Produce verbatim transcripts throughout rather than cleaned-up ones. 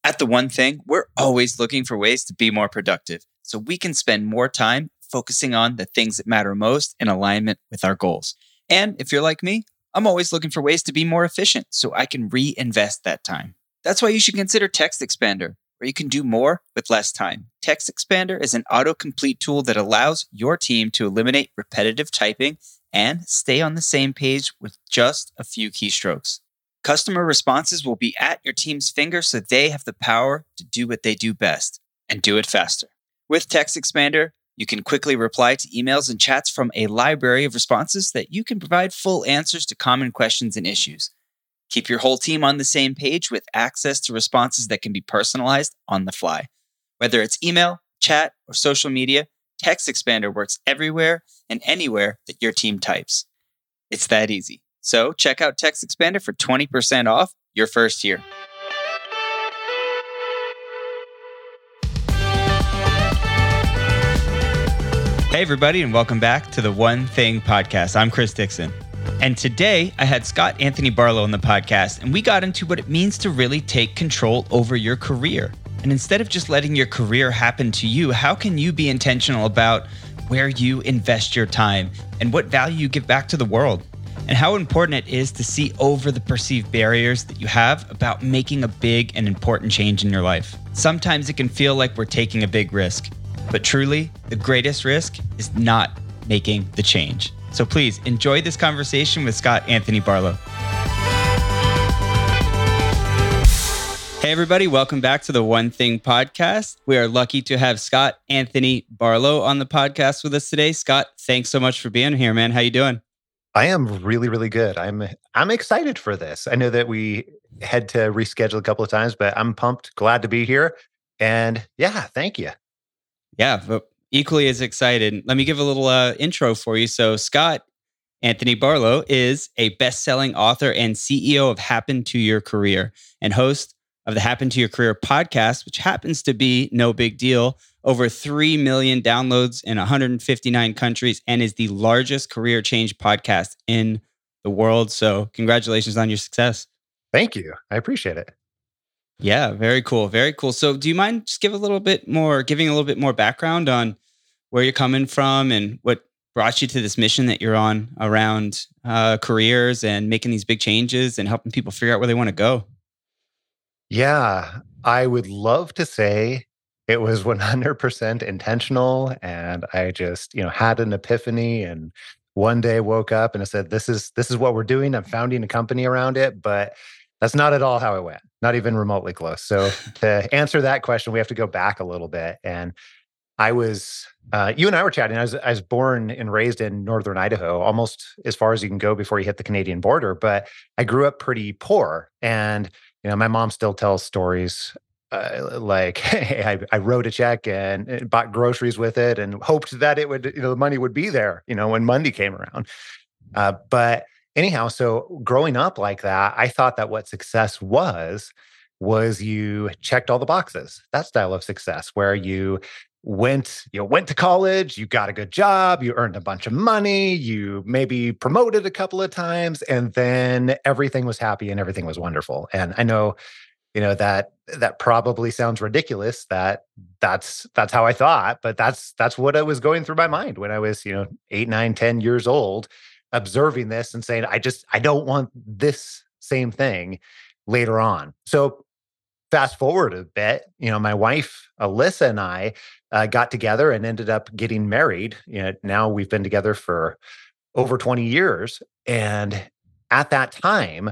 At The One Thing, we're always looking for ways to be more productive so we can spend more time focusing on the things that matter most in alignment with our goals. And if you're like me, I'm always looking for ways to be more efficient so I can reinvest that time. That's why you should consider Text Expander, where you can do more with less time. Text Expander is an autocomplete tool that allows your team to eliminate repetitive typing and stay on the same page with just a few keystrokes. Customer responses will be at your team's finger so they have the power to do what they do best and do it faster. With Text Expander, you can quickly reply to emails and chats from a library of responses that you can provide full answers to common questions and issues. Keep your whole team on the same page with access to responses that can be personalized on the fly. Whether it's email, chat, or social media, Text Expander works everywhere and anywhere that your team types. It's that easy. So check out Text Expander for twenty percent off your first year. Hey, everybody, and welcome back to the One Thing Podcast. I'm Chris Dixon. And today I had Scott Anthony Barlow on the podcast, and we got into what it means to really take control over your career. And instead of just letting your career happen to you, how can you be intentional about where you invest your time and what value you give back to the world? And how important it is to see over the perceived barriers that you have about making a big and important change in your life. Sometimes it can feel like we're taking a big risk, but truly, the greatest risk is not making the change. So please enjoy this conversation with Scott Anthony Barlow. Hey, everybody. Welcome back to the One Thing Podcast. We are lucky to have Scott Anthony Barlow on the podcast with us today. Scott, thanks so much for being here, man. How you doing? I am really, really good. I'm I'm excited for this. I know that we had to reschedule a couple of times, but I'm pumped, glad to be here. And yeah, thank you. Yeah, but equally as excited. Let me give a little uh, intro for you. So Scott Anthony Barlow is a best-selling author and C E O of Happen to Your Career and host of the Happen to Your Career podcast, which happens to be no big deal. Over three million downloads in one hundred fifty-nine countries and is the largest career change podcast in the world. So congratulations on your success. Thank you. I appreciate it. Yeah, very cool. Very cool. So do you mind just give a little bit more, giving a little bit more background on where you're coming from and what brought you to this mission that you're on around uh, careers and making these big changes and helping people figure out where they want to go? Yeah, I would love to say it was one hundred percent intentional, and I just, you know, had an epiphany and one day woke up and I said, this is this is what we're doing. I'm founding a company around it, but that's not at all how it went, not even remotely close. So to answer that question, we have to go back a little bit. And I was, uh, you and I were chatting. I was, I was born and raised in northern Idaho, almost as far as you can go before you hit the Canadian border. But I grew up pretty poor, and you know, my mom still tells stories uh, like, "Hey, I, I wrote a check and bought groceries with it, and hoped that it would, you know, the money would be there, you know, when Monday came around." Uh, but anyhow, so growing up like that, I thought that what success was was you checked all the boxes. That style of success, where you went, you know, went to college, you got a good job, you earned a bunch of money, you maybe promoted a couple of times, and then everything was happy and everything was wonderful. And I know, you know, that that probably sounds ridiculous that that's that's how I thought, but that's that's what I was going through my mind when I was, you know, eight, nine, ten years old, observing this and saying, I just I don't want this same thing later on. So fast forward a bit, you know, my wife, Alyssa, and I uh, got together and ended up getting married. You know, now we've been together for over twenty years. And at that time,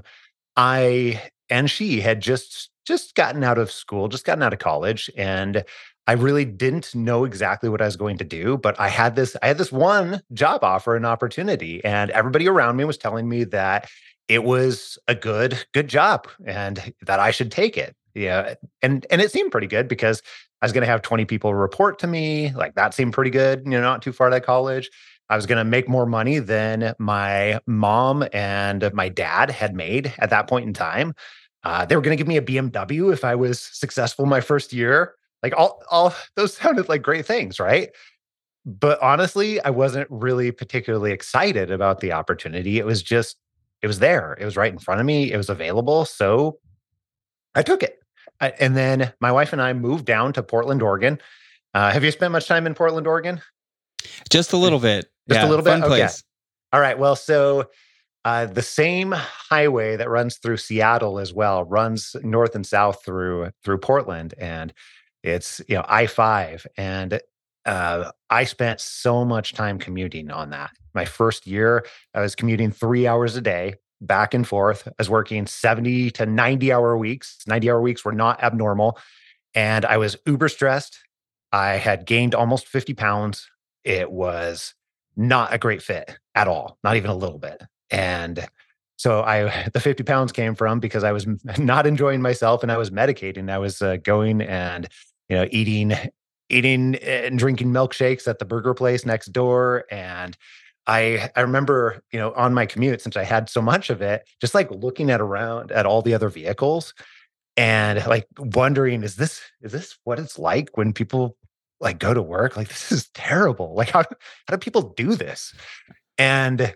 I and she had just just gotten out of school, just gotten out of college. And I really didn't know exactly what I was going to do, but I had this, I had this one job offer and opportunity, and everybody around me was telling me that it was a good, good job and that I should take it. Yeah. And, and it seemed pretty good because I was going to have twenty people report to me. Like that seemed pretty good, you know, not too far out of college. I was going to make more money than my mom and my dad had made at that point in time. Uh, they were going to give me a B M W if I was successful my first year. Like all, all those sounded like great things, right? But honestly, I wasn't really particularly excited about the opportunity. It was just, it was there. It was right in front of me. It was available. So I took it. I, and then my wife and I moved down to Portland, Oregon. Uh, have you spent much time in Portland, Oregon? Just a little bit. Just a Yeah. little bit? Fun Okay. place. All right. Well, so uh, the same highway that runs through Seattle as well runs north and south through through Portland, and it's you know I five, and uh, I spent so much time commuting on that. My first year, I was commuting three hours a day back and forth. I was working seventy to ninety hour weeks. ninety hour weeks were not abnormal, and I was uber stressed. I had gained almost fifty pounds. It was not a great fit at all, not even a little bit. And so I, the fifty pounds came from because I was not enjoying myself and I was medicating. I was uh, going and, you know, eating, eating and drinking milkshakes at the burger place next door. And I, I remember, you know, on my commute, since I had so much of it, just like looking at around at all the other vehicles and like wondering, is this, is this what it's like when people like go to work? Like, this is terrible. Like, how, how do people do this? And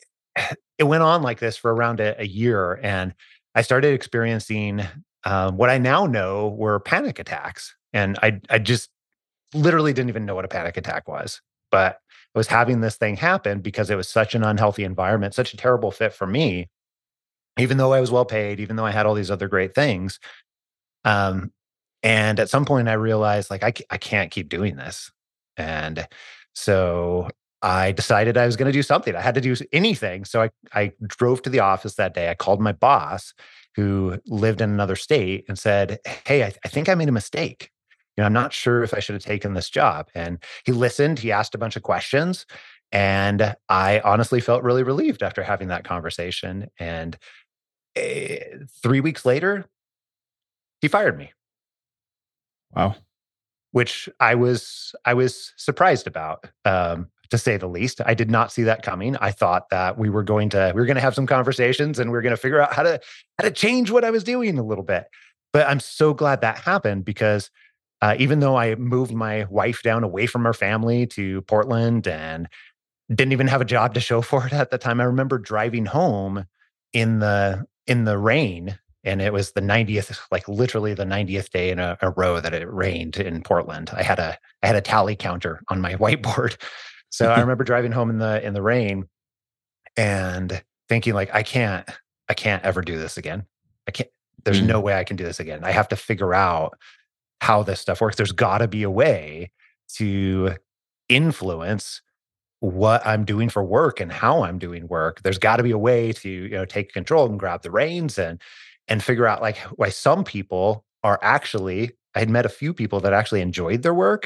it went on like this for around a, a year. And I started experiencing um, what I now know were panic attacks. And I, I just literally didn't even know what a panic attack was. But I was having this thing happen because it was such an unhealthy environment, such a terrible fit for me, even though I was well paid, even though I had all these other great things. Um, and at some point I realized like, I, c- I can't keep doing this. And so I decided I was going to do something. I had to do anything. So I, I drove to the office that day. I called my boss who lived in another state and said, hey, I, I think I made a mistake. You know, I'm not sure if I should have taken this job. And he listened, he asked a bunch of questions. And I honestly felt really relieved after having that conversation. And eh, three weeks later, he fired me, Wow. which I was I was surprised about, um, to say the least. I did not see that coming. I thought that we were going to we were going to have some conversations and we are going to figure out how to how to change what I was doing a little bit. But I'm so glad that happened because uh, even though I moved my wife down away from her family to Portland and didn't even have a job to show for it at the time, I remember driving home in the in the rain, and it was the ninetieth, like literally the ninetieth day in a, a row that it rained in Portland. I had a I had a tally counter on my whiteboard. So I remember driving home in the in the rain and thinking like, I can't I can't ever do this again. I can't there's Mm. no way I can do this again. I have to figure out how this stuff works. There's got to be a way to influence what I'm doing for work and how I'm doing work. There's got to be a way to, you know, take control and grab the reins and and figure out like why some people are actually, I had met a few people that actually enjoyed their work.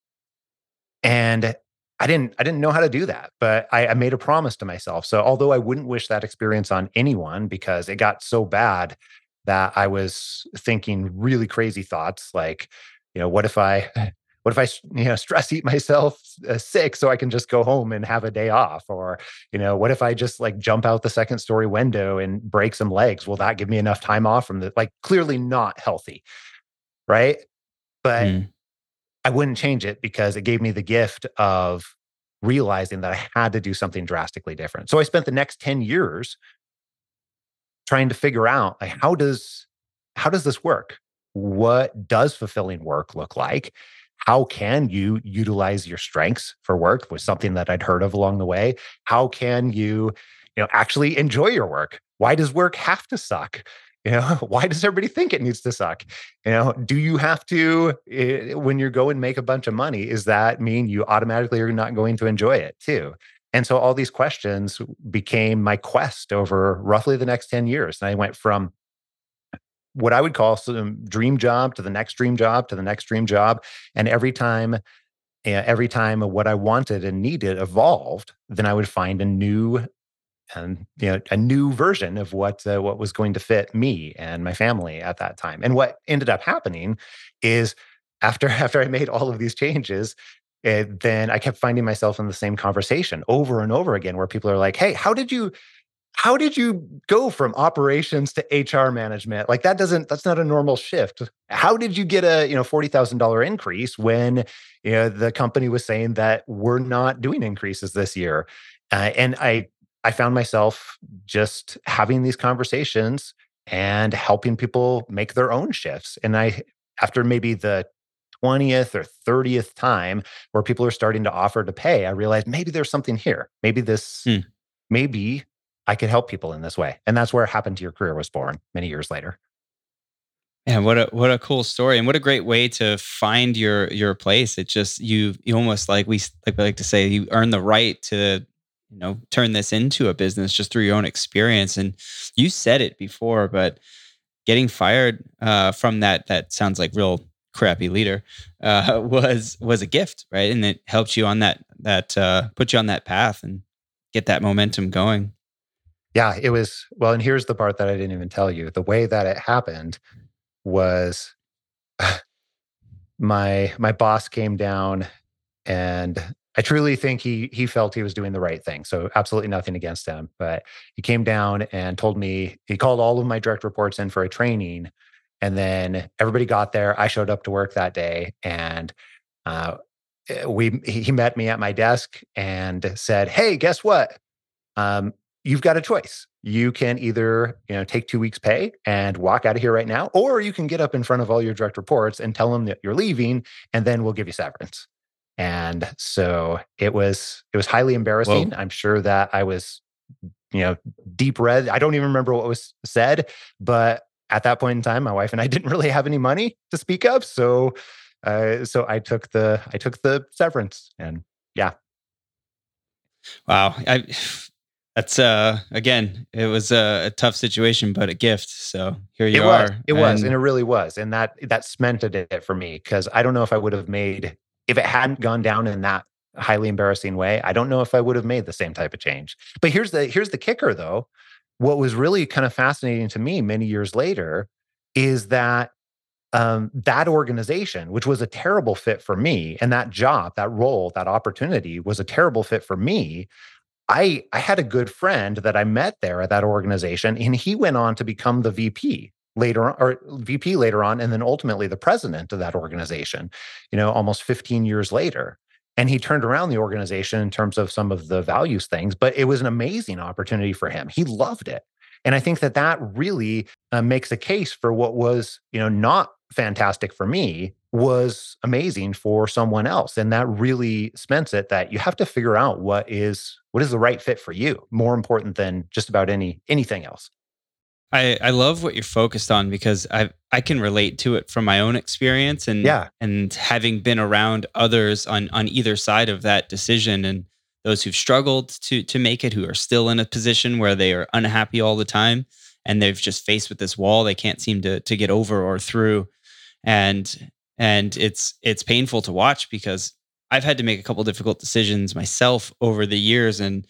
And I didn't I didn't know how to do that, but I, I made a promise to myself. So although I wouldn't wish that experience on anyone because it got so bad that I was thinking really crazy thoughts like, you know, what if I what if I you know stress eat myself uh, sick so I can just go home and have a day off? Or, you know, what if I just like jump out the second story window and break some legs? Will that give me enough time off from the like clearly not healthy, right? But Mm. I wouldn't change it because it gave me the gift of realizing that I had to do something drastically different. So I spent the next ten years trying to figure out like how does how does this work? What does fulfilling work look like? How can you utilize your strengths for work was something that I'd heard of along the way. How can you, you know, actually enjoy your work? Why does work have to suck? You know, why does everybody think it needs to suck? You know, do you have to, eh, when you go and make a bunch of money, is that mean you automatically are not going to enjoy it too? And so all these questions became my quest over roughly the next ten years. And I went from what I would call some dream job to the next dream job to the next dream job. And every time, eh, every time what I wanted and needed evolved, then I would find a new and you know a new version of what uh, what was going to fit me and my family at that time. And what ended up happening is after after I made all of these changes, it, then I kept finding myself in the same conversation over and over again, where people are like, "Hey, how did you how did you go from operations to H R management? Like that doesn't that's not a normal shift. How did you get a, you know, forty thousand dollars increase when, you know, the company was saying that we're not doing increases this year?" Uh, and I I found myself just having these conversations and helping people make their own shifts. And I, after maybe the twentieth or thirtieth time where people are starting to offer to pay, I realized maybe there's something here. Maybe this, Hmm. maybe I could help people in this way. And that's where Happen to Your Career was born many years later. Yeah, what a what a cool story, and what a great way to find your your place. It just you you almost like we s- like we like to say you earn the right to you know turn this into a business just through your own experience. And you said it before, but getting fired uh, from that that sounds like real crappy leader uh, was was a gift, right? And it helped you on that that uh, put you on that path and get that momentum going. Yeah, it was, well, and here's the part that I didn't even tell you. The way that it happened was my my boss came down, and I truly think he he felt he was doing the right thing. So absolutely nothing against him, but he came down and told me, he called all of my direct reports in for a training, and then everybody got there. I showed up to work that day, and uh, eh, we he he met me at my desk and said, "Hey, guess what? Um, you've got a choice. You can either, you know, take two weeks pay and walk out of here right now, or you can get up in front of all your direct reports and tell them that you're leaving, and then we'll give you severance." And so it was it was highly Whoa. embarrassing. I'm sure that I was, you know, deep red. I don't even remember what was said, but at that point in time, my wife and I didn't really have any money to speak of. So uh, so I took the I took the severance, and yeah, Wow. I that's uh again, it was a, a tough situation, but a gift. So here it you was, are. it was, and And it really was, and that that cemented it for me, because I don't know if I would have made, if it hadn't gone down in that highly embarrassing way. I don't know if I would have made the same type of change. But here's the here's the kicker, though. What was really kind of fascinating to me many years later is that um, that organization, which was a terrible fit for me, and that job, that role, that opportunity was a terrible fit for me. I I had a good friend that I met there at that organization, and he went on to become the V P later on, or V P later on, and then ultimately the president of that organization, you know, almost fifteen years later. And he turned around the organization in terms of some of the values things, but it was an amazing opportunity for him. He loved it. And I think that that really uh, makes a case for what was, you know, not fantastic for me was amazing for someone else. And that really cements it that you have to figure out what is what is the right fit for you, more important than just about any anything else. I, I love what you're focused on because I I can relate to it from my own experience and Yeah, and having been around others on on either side of that decision and those who've struggled to to make it, who are still in a position where they are unhappy all the time and they've just faced with this wall they can't seem to to get over or through. and and it's it's painful to watch because I've had to make a couple difficult decisions myself over the years. And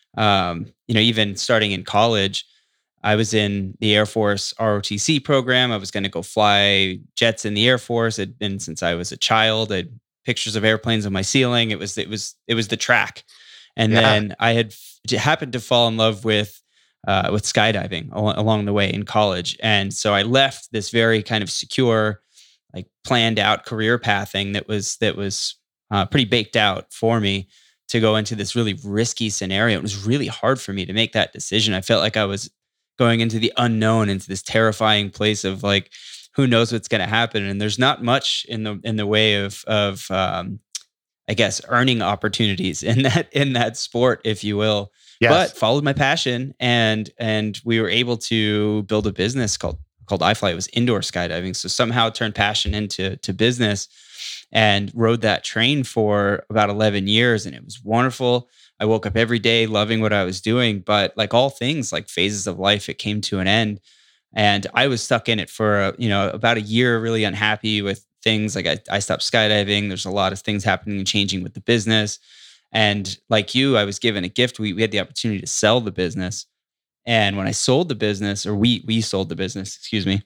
um you know, even starting in college, I was in the Air Force R O T C program. I was going to go fly jets in the Air Force. It'd been since I was a child. I had pictures of airplanes on my ceiling. It was it was it was the track. And yeah, then I had f- happened to fall in love with uh, with skydiving al- along the way in college. And so I left this very kind of secure, like planned out career pathing that was that was uh, pretty baked out for me to go into this really risky scenario. It was really hard for me to make that decision. I felt like I was going into the unknown, into this terrifying place of like, who knows what's going to happen. And there's not much in the in the way of of um, I guess earning opportunities in that in that sport, if you will. yes, But followed my passion, and and we were able to build a business called called iFly. It was indoor skydiving. So somehow turned passion into to business and rode that train for about eleven years, and it was wonderful. I woke up every day loving what I was doing, but like all things, like phases of life, it came to an end. And I was stuck in it for uh, you know about a year, really unhappy with things. Like I, I stopped skydiving. There's a lot of things happening and changing with the business. And like you, I was given a gift. We, we had the opportunity to sell the business. And when I sold the business, or we we sold the business, excuse me,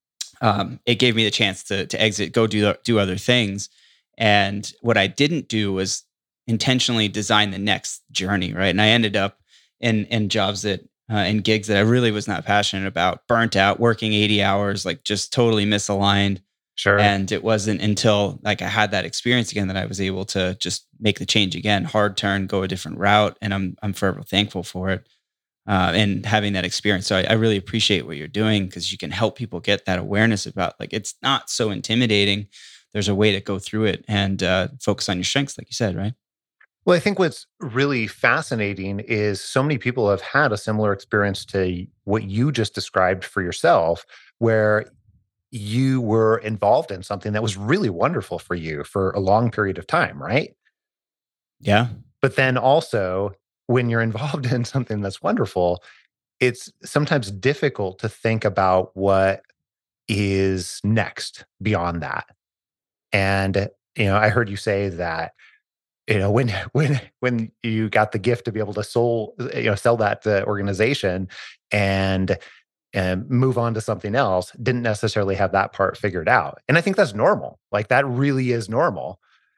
um, it gave me the chance to to exit, go do do other things. And what I didn't do was intentionally design the next journey, right? And I ended up in in jobs that uh, in gigs that I really was not passionate about, burnt out, working eighty hours, like just totally misaligned. sure. And it wasn't until like I had that experience again that I was able to just make the change again, hard turn, go a different route, and I'm I'm forever thankful for it. uh, and having that experience. So I, I really appreciate what you're doing because you can help people get that awareness about like it's not so intimidating. There's a way to go through it and uh, focus on your strengths, like you said, right? Well, I think what's really fascinating is so many people have had a similar experience to what you just described for yourself, where you were involved in something that was really wonderful for you for a long period of time, right? Yeah. But then also, when you're involved in something that's wonderful, it's sometimes difficult to think about what is next beyond that. And, you know, I heard you say that, you know, when when when you got the gift to be able to soul, you know, sell that uh, organization and and move on to something else, didn't necessarily have that part figured out. And I think that's normal. Like that really is normal.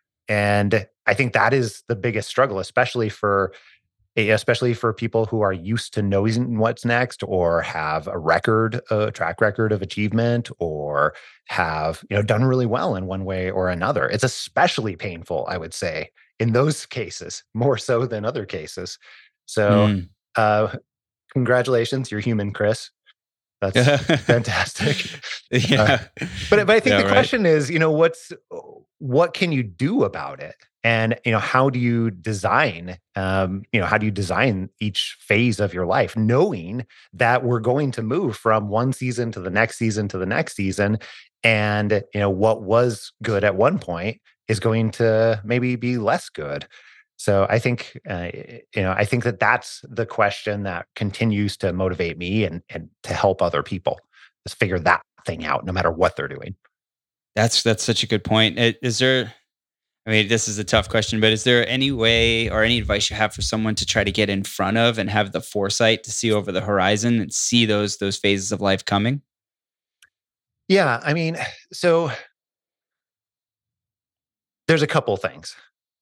And I think that is the biggest struggle, especially for eh, especially for people who are used to knowing what's next or have a record, a track record of achievement or have, you know, done really well in one way or another. It's especially painful, I would say, in those cases, more so than other cases. So, Mm. uh, congratulations, you're human, Chris. That's fantastic. Uh, Yeah. but but I think Yeah, the right. question is, you know, what's what can you do about it? And you know, how do you design um, you know, how do you design each phase of your life, knowing that we're going to move from one season to the next season to the next season. And you know, what was good at one point is going to maybe be less good. So I think, uh, you know, I think that that's the question that continues to motivate me and and to help other people is figure that thing out, no matter what they're doing. That's that's such a good point. I- Is there I mean, this is a tough question, but is there any way or any advice you have for someone to try to get in front of and have the foresight to see over the horizon and see those those phases of life coming? Yeah, I mean, so there's a couple things,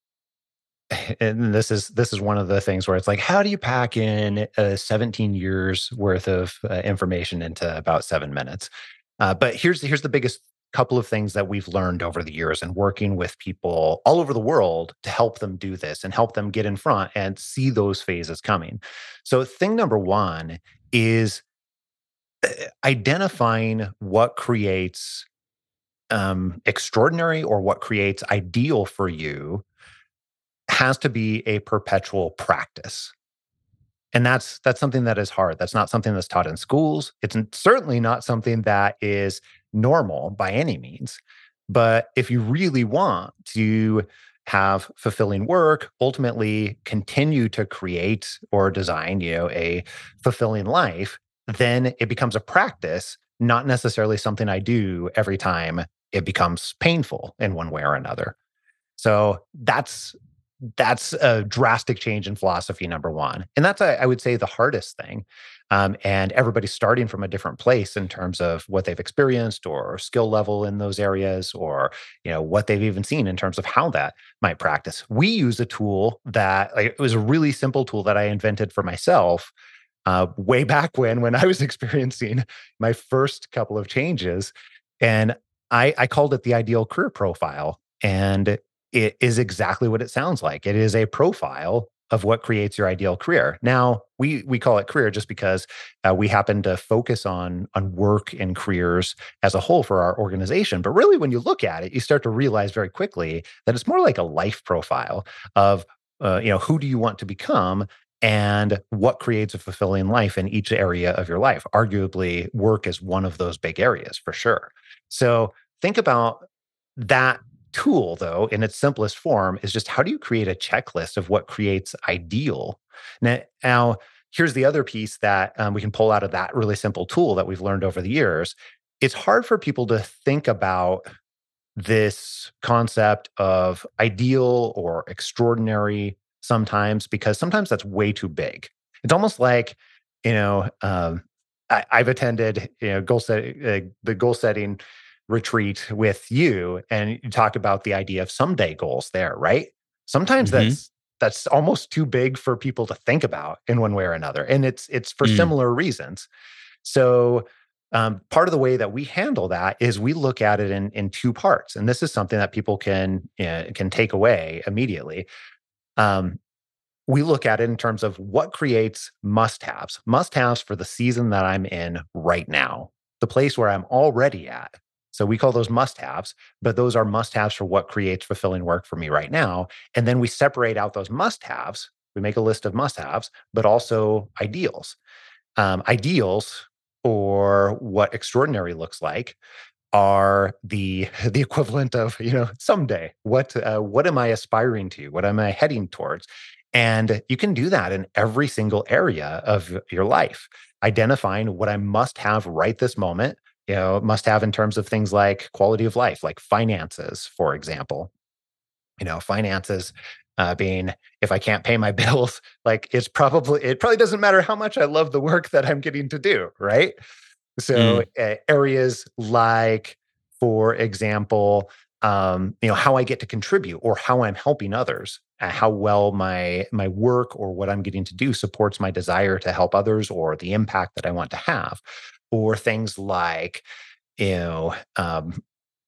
and this is this is one of the things where it's like, how do you pack in uh, seventeen years worth of uh, information into about seven minutes? Uh, but here's here's the biggest couple of things that we've learned over the years and working with people all over the world to help them do this and help them get in front and see those phases coming. So thing number one is uh, identifying what creates um, extraordinary or what creates ideal for you has to be a perpetual practice. And that's that's something that is hard. That's not something that's taught in schools. It's n- certainly not something that is normal by any means. But if you really want to have fulfilling work, ultimately continue to create or design, you know, a fulfilling life, then it becomes a practice, not necessarily something I do every time it becomes painful in one way or another. So that's that's a drastic change in philosophy, number one. And that's, I I would say, the hardest thing. Um, and everybody's starting from a different place in terms of what they've experienced or skill level in those areas, or you know what they've even seen in terms of how that might practice. We use a tool that like, it was a really simple tool that I invented for myself uh, way back when when I was experiencing my first couple of changes, and I, I called it the ideal career profile. And it is exactly what it sounds like. It is a profile of what creates your ideal career. Now, we we call it career just because uh, we happen to focus on on work and careers as a whole for our organization. But really, when you look at it, you start to realize very quickly that it's more like a life profile of uh, you know who do you want to become and what creates a fulfilling life in each area of your life. Arguably, work is one of those big areas for sure. So think about that tool, though, in its simplest form, is just how do you create a checklist of what creates ideal? Now, now here's the other piece that um, we can pull out of that really simple tool that we've learned over the years. It's hard for people to think about this concept of ideal or extraordinary sometimes because sometimes that's way too big. It's almost like, you know, um, I, I've attended, you know, goal set, uh, the goal setting retreat with you, and you talk about the idea of someday goals there, right? Sometimes Hmm. that's that's almost too big for people to think about in one way or another, and it's it's for Mm. similar reasons. So, um, part of the way that we handle that is we look at it in in two parts, and this is something that people can uh, can take away immediately. Um, we look at it in terms of what creates must-haves, must-haves for the season that I'm in right now, the place where I'm already at. So we call those must-haves, but those are must-haves for what creates fulfilling work for me right now. And then we separate out those must-haves. We make a list of must-haves, but also ideals. Um, ideals, or what extraordinary looks like, are the the equivalent of, you know, someday. What uh, what am I aspiring to? What am I heading towards? And you can do that in every single area of your life, identifying what I must have right this moment. You know, must have in terms of things like quality of life, like finances, for example. You know, finances uh, being, if I can't pay my bills, like it's probably it probably doesn't matter how much I love the work that I'm getting to do, right? So Mm. uh, areas like, for example, um, you know, how I get to contribute or how I'm helping others, uh, how well my my work or what I'm getting to do supports my desire to help others or the impact that I want to have, or things like, you know, um,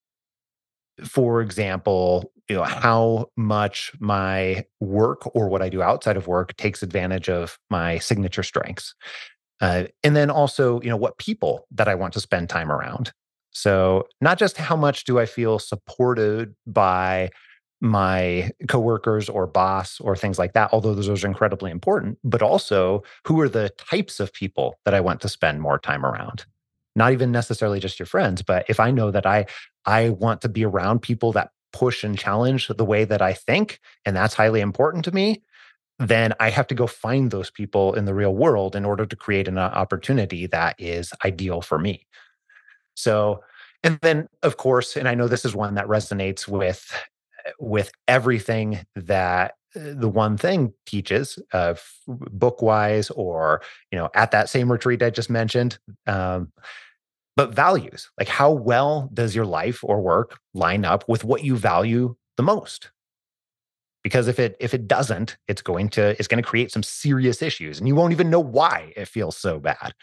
for example, you know, how much my work or what I do outside of work takes advantage of my signature strengths. Uh, and then also, you know, what people that I want to spend time around. So not just how much do I feel supported by my coworkers or boss or things like that, although those are incredibly important, but also who are the types of people that I want to spend more time around. Not even necessarily just your friends, but if I know that I I want to be around people that push and challenge the way that I think, and that's highly important to me, then I have to go find those people in the real world in order to create an uh, opportunity that is ideal for me. So, and then of course, and I know this is one that resonates with with everything that uh, the one thing teaches, uh, book wise, or you know, at that same retreat I just mentioned. Um, but values, like how well does your life or work line up with what you value the most? Because if it if it doesn't, it's going to it's going to create some serious issues, and you won't even know why it feels so bad.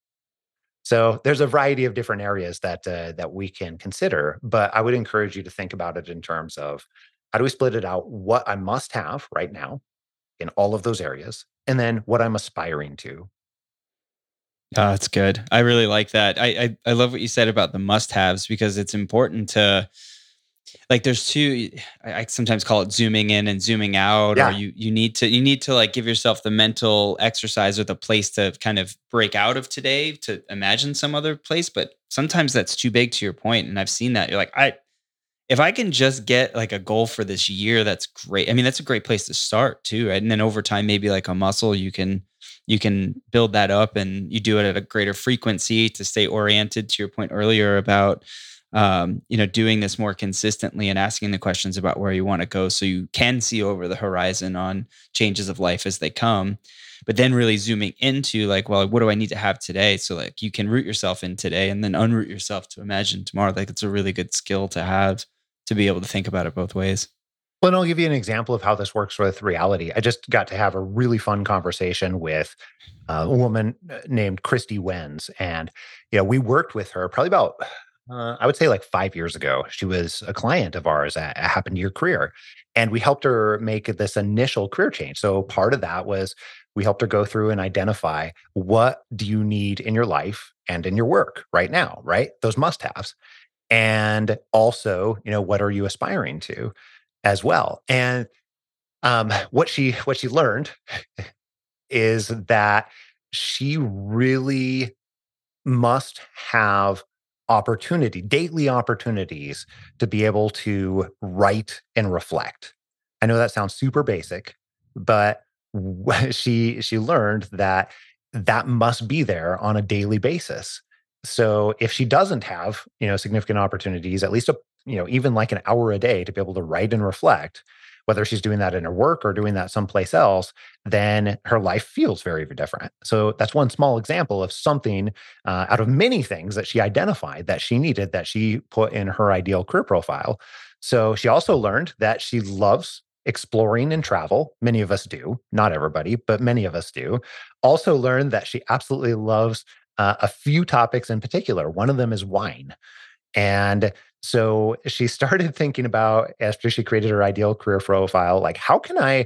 So there's a variety of different areas that uh, that we can consider, but I would encourage you to think about it in terms of, how do we split it out? What I must have right now in all of those areas, and then what I'm aspiring to. Oh, that's good. I really like that. I, I I love what you said about the must-haves, because it's important to, like, there's two. I, I sometimes call it zooming in and zooming out, or Yeah, you you need to you need to like give yourself the mental exercise or the place to kind of break out of today to imagine some other place. But sometimes that's too big, to your point, and I've seen that. You're like, I if I can just get like a goal for this year, that's great. I mean, that's a great place to start too, right? And then over time, maybe like a muscle, you can you can build that up, and you do it at a greater frequency to stay oriented. To your point earlier about, um, you know, doing this more consistently and asking the questions about where you want to go, so you can see over the horizon on changes of life as they come. But then really zooming into like, well, what do I need to have today? So like you can root yourself in today and then unroot yourself to imagine tomorrow. Like it's a really good skill to have, to be able to think about it both ways. well, and I'll give you an example of how this works with reality. I just got to have a really fun conversation with uh, a woman uh, named Christy Wenz, and you know, we worked with her probably about, uh, I would say, like five years ago. She was a client of ours at, at Happen to Your Career, and we helped her make this initial career change. So part of that was we helped her go through and identify, what do you need in your life and in your work right now, right? Those must-haves. And also, you know, what are you aspiring to as well? And um, what she what she learned is that she really must have opportunity, daily opportunities, to be able to write and reflect. I know that sounds super basic, but wh- she she learned that that must be there on a daily basis. So if she doesn't have, you know, significant opportunities, at least a, you know, even like an hour a day to be able to write and reflect, whether she's doing that in her work or doing that someplace else, then her life feels very, very different. So that's one small example of something uh, out of many things that she identified that she needed, that she put in her ideal career profile. So she also learned that she loves exploring and travel. Many of us do, not everybody, but many of us do. Also learned that she absolutely loves uh, a few topics in particular. One of them is wine. And so she started thinking about, after she created her ideal career profile, like, how can I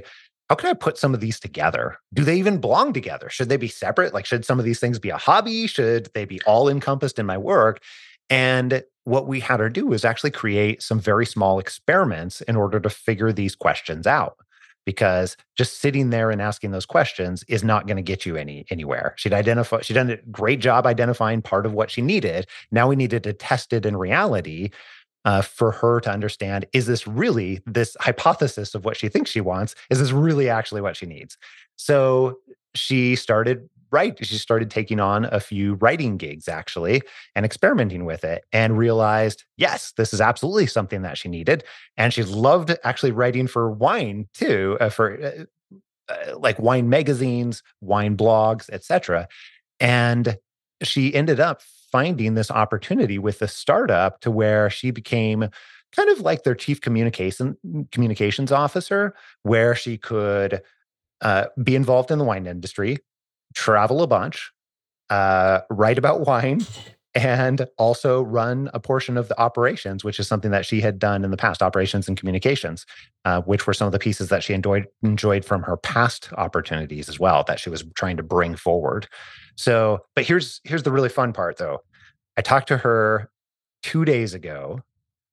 how can I put some of these together? Do they even belong together? Should they be separate? Like, should some of these things be a hobby? Should they be all encompassed in my work? And what we had her do was actually create some very small experiments in order to figure these questions out. Because just sitting there and asking those questions is not going to get you any anywhere. She'd identify, she'd done a great job identifying part of what she needed. Now we needed to test it in reality uh, for her to understand, is this really this hypothesis of what she thinks she wants? Is this really actually what she needs? So she started write. She started taking on a few writing gigs actually and experimenting with it and realized, yes, this is absolutely something that she needed. And she loved actually writing for wine too, uh, for uh, uh, like wine magazines, wine blogs, et cetera. And she ended up finding this opportunity with a startup to where she became kind of like their chief communication communications officer, where she could uh, be involved in the wine industry, travel a bunch, uh, write about wine, and also run a portion of the operations, which is something that she had done in the past, operations and communications, uh, which were some of the pieces that she enjoyed enjoyed from her past opportunities as well, that she was trying to bring forward. So, but here's here's the really fun part though. I talked to her two days ago,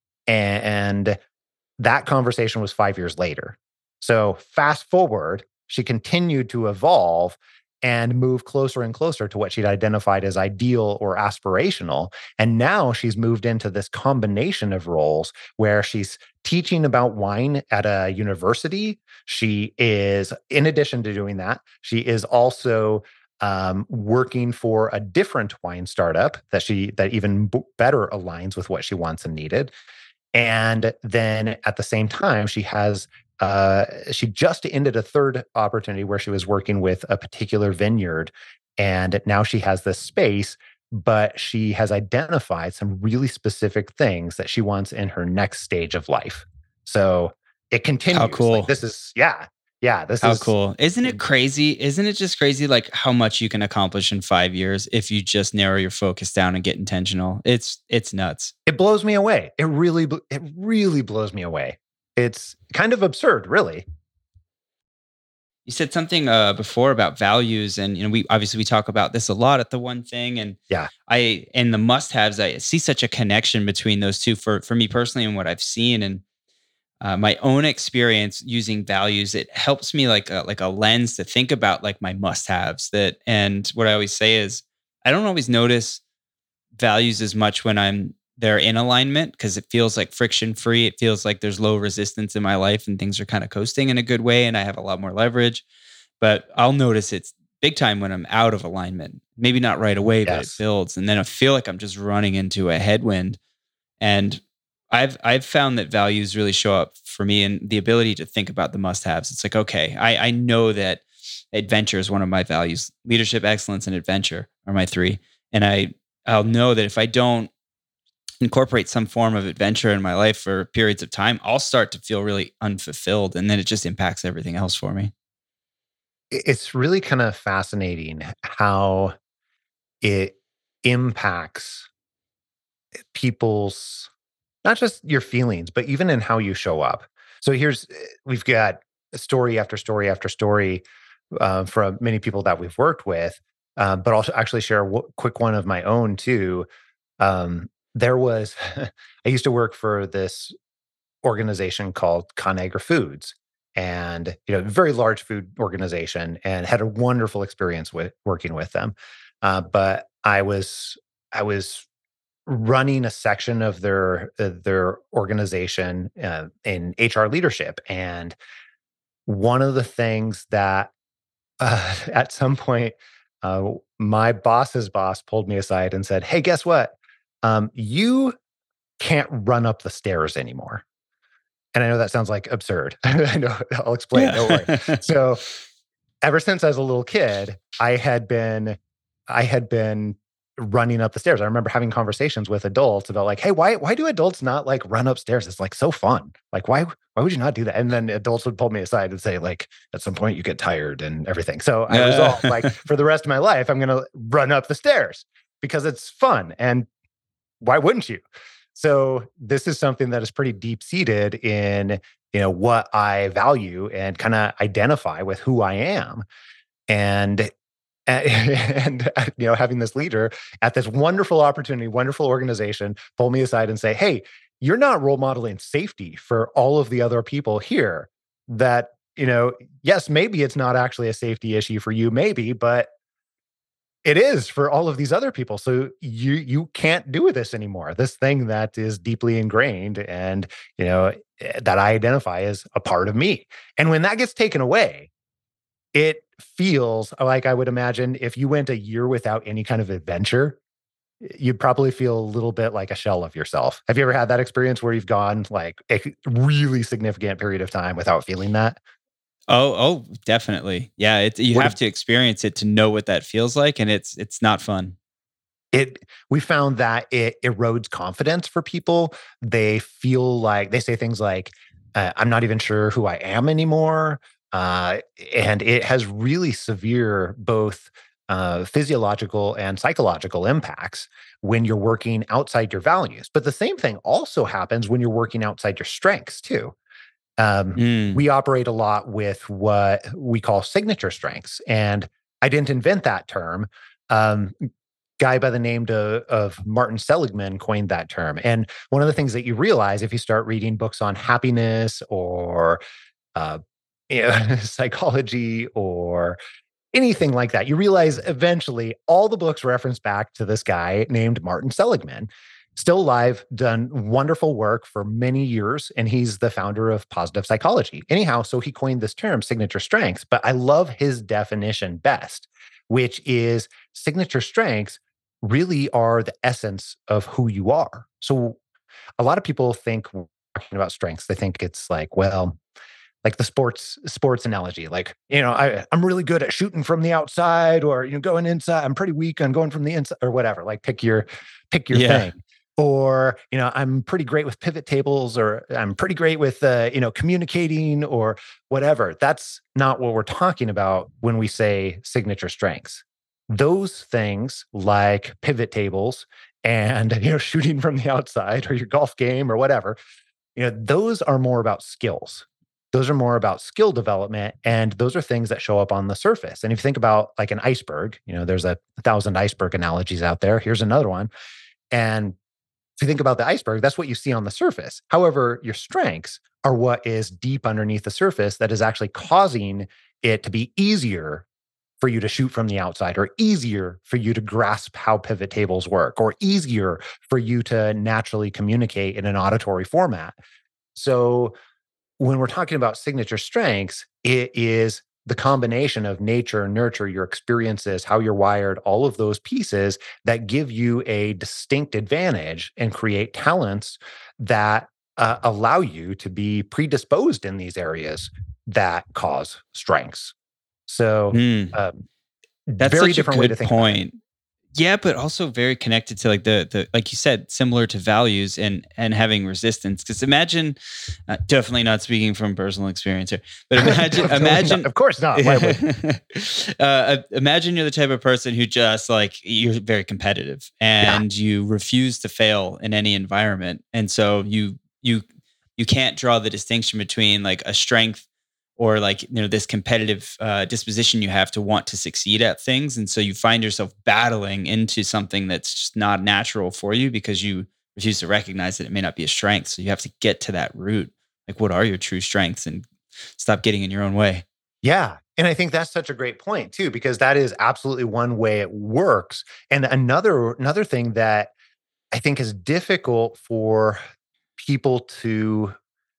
and that conversation was five years later. So fast forward, she continued to evolve and move closer and closer to what she'd identified as ideal or aspirational. And now she's moved into this combination of roles where she's teaching about wine at a university. She is, in addition to doing that, she is also um, working for a different wine startup that she that even b- better aligns with what she wants and needed. And then at the same time, she has uh, she just ended a third opportunity where she was working with a particular vineyard, and now she has this space, but she has identified some really specific things that she wants in her next stage of life. So it continues. How cool. Like this is, yeah, yeah, this How is cool. Isn't it crazy? Isn't it just crazy like how much you can accomplish in five years if you just narrow your focus down and get intentional? It's it's nuts. It blows me away. It really, bl- it really blows me away. It's kind of absurd, really. You said something uh, before about values, and you know, we obviously we talk about this a lot at the one thing, and Yeah. I and the must-haves. I see such a connection between those two for for me personally, and what I've seen and uh, my own experience using values. It helps me like a, like a lens to think about like my must-haves. That and what I always say is I don't always notice values as much when I'm they're in alignment because it feels like friction free. It feels like there's low resistance in my life and things are kind of coasting in a good way and I have a lot more leverage. But I'll notice it's big time when I'm out of alignment. Maybe not right away, but it Yes. builds. And then I feel like I'm just running into a headwind. And I've I've found that values really show up for me and the ability to think about the must-haves. It's like, okay, I, I know that adventure is one of my values. Leadership, excellence, and adventure are my three. And I I'll know that if I don't incorporate some form of adventure in my life for periods of time, I'll start to feel really unfulfilled. And then it just impacts everything else for me. I- It's really kind of fascinating how it impacts people's, not just your feelings, but even in how you show up. So here's, eh, we've got story after story after story uh, from many people that we've worked with, uh, but also actually share a w- quick one of my own too. Um, there was, I used to work for this organization called Conagra Foods, and you know, very large food organization, and had a wonderful experience with working with them. Uh, but I was I was running a section of their uh, their organization uh, in H R leadership, and one of the things that uh, at some point uh, my boss's boss pulled me aside and said, "Hey, guess what? Um, you can't run up the stairs anymore." And I know that sounds like absurd. I know, I'll explain, don't worry. Yeah. So ever since I was a little kid, I had been I had been running up the stairs. I remember having conversations with adults about like, "Hey, why why do adults not like run upstairs? It's like so fun. Like why why would you not do that?" And then adults would pull me aside and say like, "At some point you get tired and everything." So I resolved like for the rest of my life I'm going to run up the stairs because it's fun, and why wouldn't you? So this is something that is pretty deep seated in, you know, what I value and kind of identify with who I am. And and, you know, having this leader at this wonderful opportunity, wonderful organization, pull me aside and say, "Hey, you're not role modeling safety for all of the other people here. That, you know, yes, maybe it's not actually a safety issue for you, maybe, but it is for all of these other people. So you you can't do this anymore. This thing that is deeply ingrained and, you know, eh, that I identify as a part of me. And when that gets taken away, it feels like, I would imagine, if you went a year without any kind of adventure, you'd probably feel a little bit like a shell of yourself. Have you ever had that experience where you've gone like a really significant period of time without feeling that? Oh, oh, definitely. Yeah, it, you What have to experience it to know what that feels like, and it's it's not fun. it we found that it erodes confidence for people. They feel like they say things like, uh, "I'm not even sure who I am anymore," uh, and it has really severe both uh, physiological and psychological impacts when you're working outside your values. But the same thing also happens when you're working outside your strengths too. Um, Mm, we operate a lot with what we call signature strengths, and I didn't invent that term. Um, Guy by the name to, of Martin Seligman coined that term. And one of the things that you realize if you start reading books on happiness or uh, you know, psychology or anything like that, you realize eventually all the books reference back to this guy named Martin Seligman, still alive, done wonderful work for many years, and he's the founder of positive psychology. Anyhow, so he coined this term, signature strengths, but I love his definition best, which is signature strengths really are the essence of who you are. So a lot of people think when we're talking about strengths, they think it's like, well, like the sports sports analogy, like, you know, I, I'm really good at shooting from the outside, or, you know, going inside. I'm pretty weak on going from the inside, or whatever. Like pick your pick your yeah. thing. Or, you know, I'm pretty great with pivot tables, or I'm pretty great with, uh, you know, communicating, or whatever. That's not what we're talking about when we say signature strengths. Those things like pivot tables and, you know, shooting from the outside, or your golf game, or whatever, you know, those are more about skills. Those are more about skill development, and those are things that show up on the surface. And if you think about like an iceberg, you know, there's a, a thousand iceberg analogies out there. Here's another one. And if you think about the iceberg, that's what you see on the surface. However, your strengths are what is deep underneath the surface that is actually causing it to be easier for you to shoot from the outside, or easier for you to grasp how pivot tables work, or easier for you to naturally communicate in an auditory format. So when we're talking about signature strengths, it is the combination of nature, nurture, your experiences, how you're wired, all of those pieces that give you a distinct advantage and create talents that uh, allow you to be predisposed in these areas that cause strengths. So, Mm. um, That's very such a different way to good think about it. point. Yeah, but also very connected to like the the like you said, similar to values and and having resistance. Because imagine, uh, definitely not speaking from personal experience here, but imagine Definitely not. imagine. Of course not. Why would? uh, imagine you're the type of person who just like you're very competitive Yeah. and you refuse to fail in any environment, and so you you you can't draw the distinction between like a strength or like you know this competitive uh, disposition you have to want to succeed at things, and so you find yourself battling into something that's just not natural for you because you refuse to recognize that it may not be a strength. So you have to get to that root, like what are your true strengths, and stop getting in your own way. Yeah. And I think that's such a great point too, because that is absolutely one way it works. And another another thing that I think is difficult for people to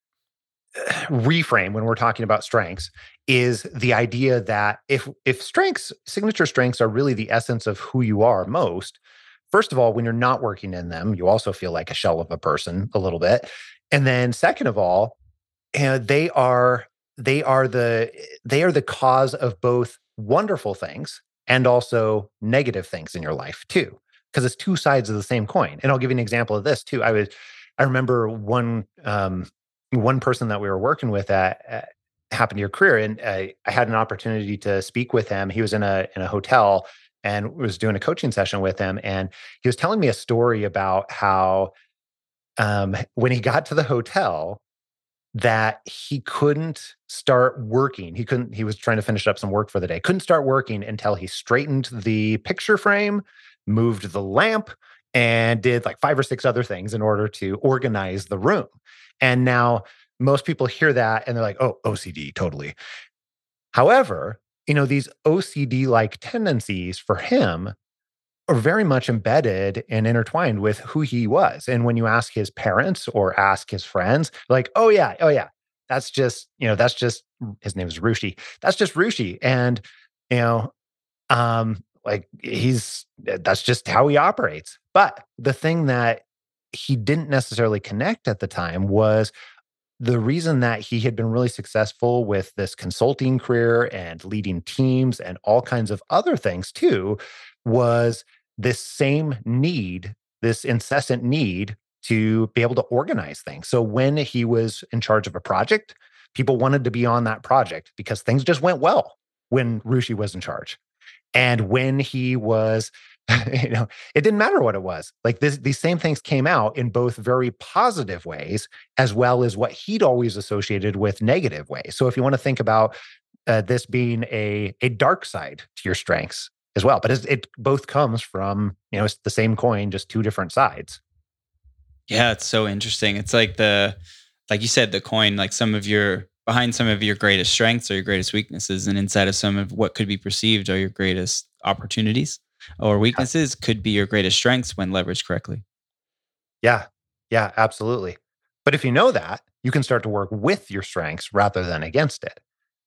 reframe when we're talking about strengths is the idea that if if strengths, signature strengths are really the essence of who you are most, first of all, when you're not working in them, you also feel like a shell of a person a little bit. And then second of all, and they are they are the they are the cause of both wonderful things and also negative things in your life too, because it's two sides of the same coin. And I'll give you an example of this too. I was I remember one um, one person that we were working with at, at happened to your career, and I, I had an opportunity to speak with him. He was in a in a hotel and was doing a coaching session with him, and he was telling me a story about how um, when he got to the hotel, that he couldn't start working. He couldn't, he was trying to finish up some work for the day, couldn't start working until he straightened the picture frame, moved the lamp, and did like five or six other things in order to organize the room. And now most people hear that and they're like, oh, O C D, totally. However, you know, these O C D like tendencies for him are very much embedded and intertwined with who he was. And when you ask his parents or ask his friends, like, oh yeah, oh yeah, that's just, you know, that's just his name is Rushi. That's just Rushi. And, you know, um, like he's that's just how he operates. But the thing that he didn't necessarily connect at the time was the reason that he had been really successful with this consulting career and leading teams and all kinds of other things too was this same need, this incessant need to be able to organize things. So when he was in charge of a project, people wanted to be on that project because things just went well when Rushi was in charge. And when he was, you know, it didn't matter what it was. Like this, these same things came out in both very positive ways, as well as what he'd always associated with negative ways. So if you want to think about uh, this being a a dark side to your strengths as well, but it's, it both comes from, you know, it's the same coin, just two different sides. Yeah, it's so interesting. It's like the, like you said, the coin, like some of your, behind some of your greatest strengths are your greatest weaknesses. And inside of some of what could be perceived are your greatest opportunities or weaknesses could be your greatest strengths when leveraged correctly. Yeah, yeah, absolutely. But if you know that, you can start to work with your strengths rather than against it.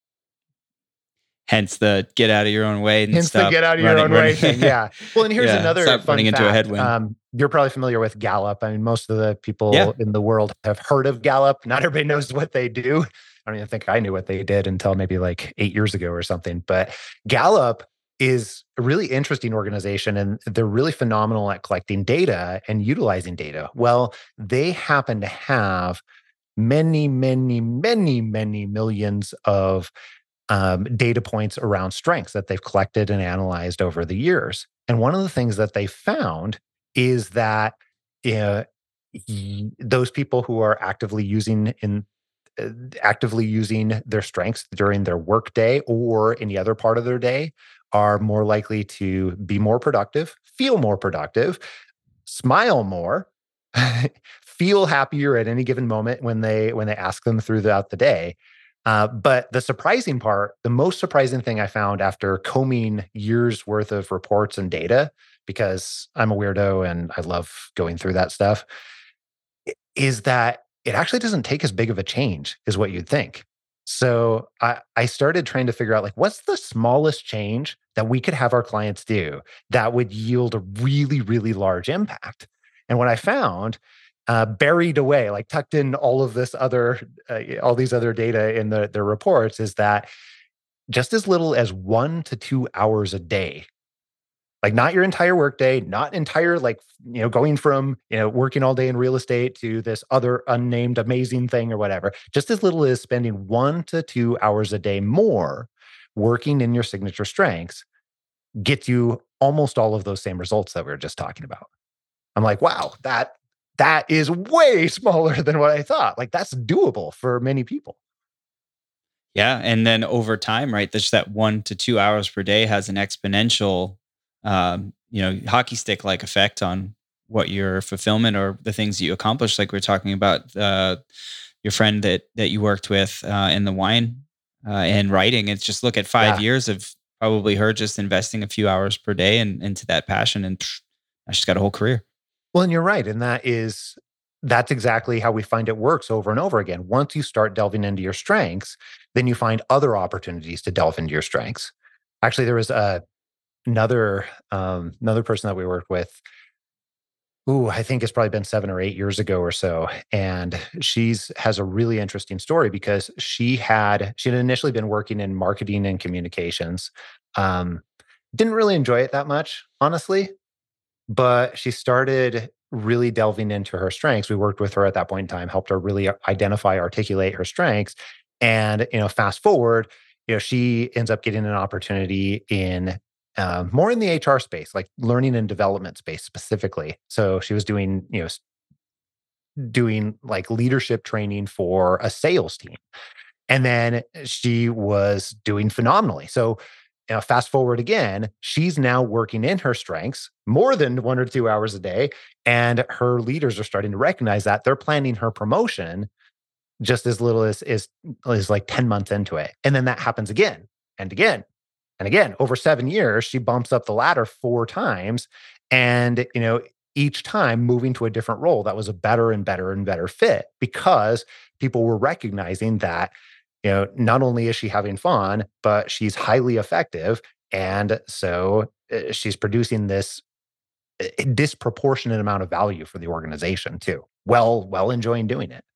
Hence the get out of your own way and Hence the stop get out of your running, own way running. thing. Yeah. Well, and here's Yeah, another stop fun running into a fact. headwind. Um, you're probably familiar with Gallup. I mean, most of the Yeah. people in the world have heard of Gallup. Not everybody knows what they do. I don't even think I knew what they did until maybe like eight years ago or something. But Gallup is a really interesting organization and they're really phenomenal at collecting data and utilizing data. Well, they happen to have many, many, many, many millions of um, data points around strengths that they've collected and analyzed over the years. And one of the things that they found is that uh, y- those people who are actively using in uh, actively using their strengths during their work day or any other part of their day are more likely to be more productive, feel more productive, smile more, feel happier at any given moment when they when they ask them throughout the day. Uh, but the surprising part, the most surprising thing I found after combing years worth of reports and data, because I'm a weirdo and I love going through that stuff, i- is that it actually doesn't take as big of a change as what you'd think. So I, I started trying to figure out like what's the smallest change that we could have our clients do that would yield a really, really large impact. And what I found, uh, buried away, like tucked in all of this other, uh, all these other data in the, the reports, is that just as little as one to two hours a day, like not your entire workday, not entire like you know going from you know working all day in real estate to this other unnamed amazing thing or whatever, just as little as spending one to two hours a day more working in your signature strengths gets you almost all of those same results that we were just talking about. I'm like, wow, that that is way smaller than what I thought. Like that's doable for many people. Yeah, and then over time, right? There's that one to two hours per day has an exponential, um, you know, hockey stick like effect on what your fulfillment or the things that you accomplish. Like we are talking about uh, your friend that that you worked with uh, in the wine uh, and writing. It's just look at five Yeah. years of probably her just investing a few hours per day and into that passion, and pff, she's got a whole career. Well, and you're right. And that is that's exactly how we find it works over and over again. Once you start delving into your strengths, then you find other opportunities to delve into your strengths. Actually, there was uh, another um, another person that we worked with. Ooh, I think it's probably been seven or eight years ago or so, and she's has a really interesting story because she had she had initially been working in marketing and communications. Um, didn't really enjoy it that much, honestly, but she started really delving into her strengths. We worked with her at that point in time, helped her really identify, articulate her strengths. And, you know, fast forward, you know, she ends up getting an opportunity in uh, more in the H R space, like learning and development space specifically. So she was doing, you know, doing like leadership training for a sales team. And then she was doing phenomenally. So, you know, fast forward again, she's now working in her strengths more than one or two hours a day. And her leaders are starting to recognize that. They're planning her promotion just as little as is is like ten months into it. And then that happens again and again and again. Over seven years, she bumps up the ladder four times. And, you know, each time moving to a different role that was a better and better and better fit because people were recognizing that, you know, not only is she having fun, but she's highly effective. And so uh, she's producing this uh, disproportionate amount of value for the organization too. Well, well enjoying doing it.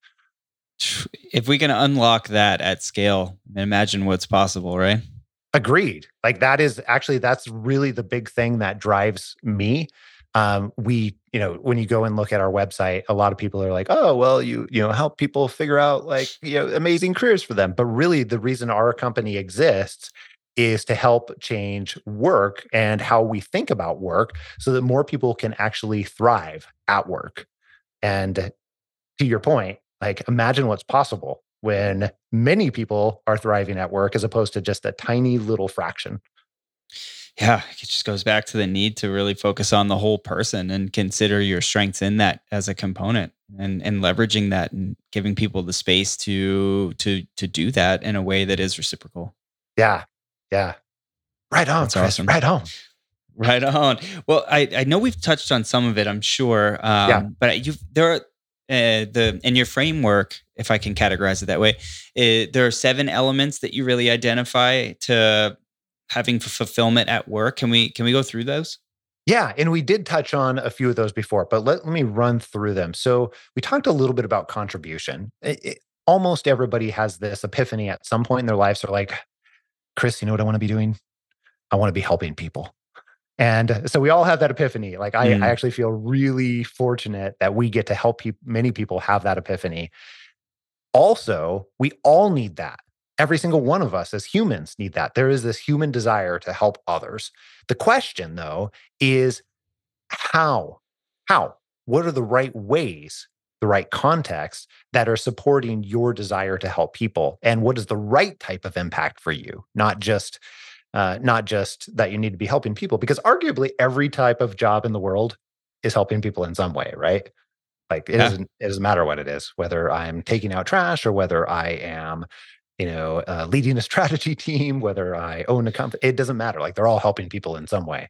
If we can unlock that at scale, imagine what's possible, right? Agreed. Like that is actually, that's really the big thing that drives me. Um, we, you know, when you go and look at our website, a lot of people are like, oh, well, you, you know, help people figure out like, you know, amazing careers for them. But really the reason our company exists is to help change work and how we think about work so that more people can actually thrive at work. And to your point, like imagine what's possible when many people are thriving at work as opposed to just a tiny little fraction. Yeah, it just goes back to the need to really focus on the whole person and consider your strengths in that as a component and and leveraging that and giving people the space to to to do that in a way that is reciprocal. Yeah. Yeah. Right on, That's Chris. awesome. Right on. Right on. Well, I, I know we've touched on some of it, I'm sure. Yeah. Um, but you there are uh, the in your framework, if I can categorize it that way, uh there are seven elements that you really identify to having f- fulfillment at work. Can we can we go through those? Yeah, and we did touch on a few of those before, but let, let me run through them. So we talked a little bit about contribution. It- it- almost everybody has this epiphany at some point in their lives. They're like, Chris, you know what I want to be doing? I want to be helping people. And so we all have that epiphany. Like I, I Mm, actually feel really fortunate that we get to help peop many people have that epiphany. Also, we all need that. Every single one of us as humans need that. There is this human desire to help others. The question, though, is how? How? What are the right ways, the right contexts that are supporting your desire to help people? And what is the right type of impact for you? Not just uh, not just that you need to be helping people, because arguably every type of job in the world is helping people in some way, right? Like it yeah. doesn't it doesn't matter what it is, whether I'm taking out trash or whether I am, you know, uh, leading a strategy team, whether I own a company. It doesn't matter. Like they're all helping people in some way.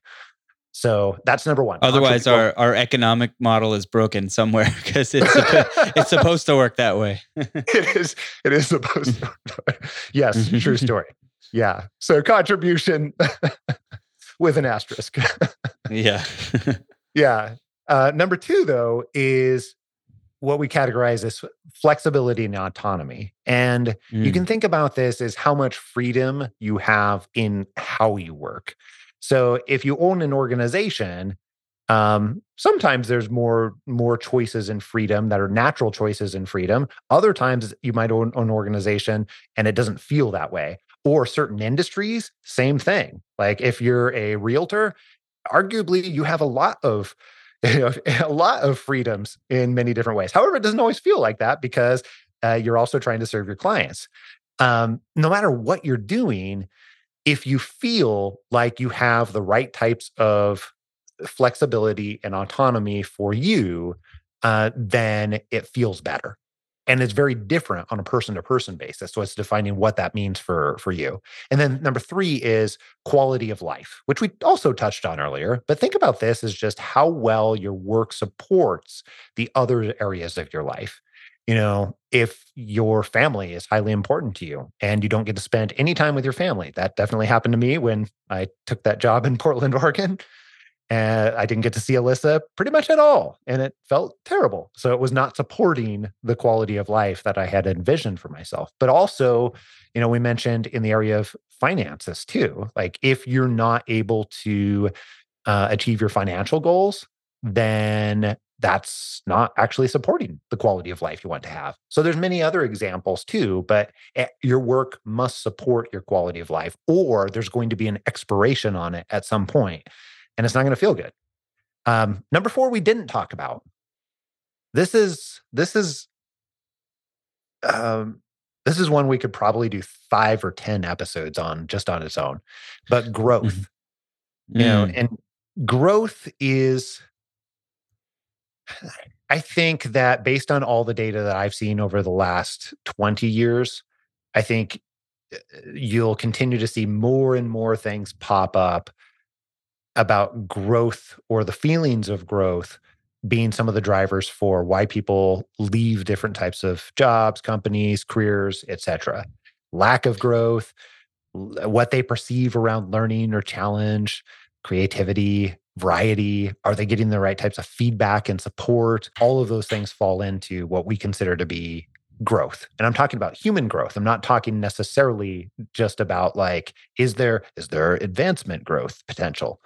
So that's number one. Otherwise, Contribute. Well, our our economic model is broken somewhere because it's suppo- it's supposed to work that way. it is. It is supposed to. Yes, true story. Yeah. So contribution with an asterisk. Yeah. Yeah. Uh, number two, though, is what we categorize as flexibility and autonomy. And you can Mm, think about this as how much freedom you have in how you work. So if you own an organization, um, sometimes there's more more choices and freedom that are natural choices and freedom. Other times you might own an organization and it doesn't feel that way. Or certain industries, same thing. Like if you're a realtor, arguably you have a lot of you know, a lot of freedoms in many different ways. However, it doesn't always feel like that because uh, you're also trying to serve your clients. Um, no matter what you're doing, if you feel like you have the right types of flexibility and autonomy for you, uh, then it feels better. And it's very different on a person to person basis. So it's defining what that means for, for you. And then number three is quality of life, which we also touched on earlier. But think about this as just how well your work supports the other areas of your life. You know, if your family is highly important to you and you don't get to spend any time with your family, that definitely happened to me when I took that job in Portland, Oregon. And I didn't get to see Alyssa pretty much at all. And it felt terrible. So it was not supporting the quality of life that I had envisioned for myself. But also, you know, we mentioned in the area of finances too. Like if you're not able to uh, achieve your financial goals, then that's not actually supporting the quality of life you want to have. So there's many other examples too, but eh, your work must support your quality of life, or there's going to be an expiration on it at some point, and it's not going to feel good. Um, number four, we didn't talk about this is this is um, this is one we could probably do five or ten episodes on just on its own. But Mhm. growth, you know, Mm. and growth is, I think that based on all the data that I've seen over the last twenty years, I think uh, you'll continue to see more and more things pop up about growth or the feelings of growth being some of the drivers for why people leave different types of jobs, companies, careers, et cetera. Lack of growth, l- what they perceive around learning or challenge, creativity, variety. Are they getting the right types of feedback and support? All of those things fall into what we consider to be growth. And I'm talking about human growth. I'm not talking necessarily just about like, is there is there advancement growth potential?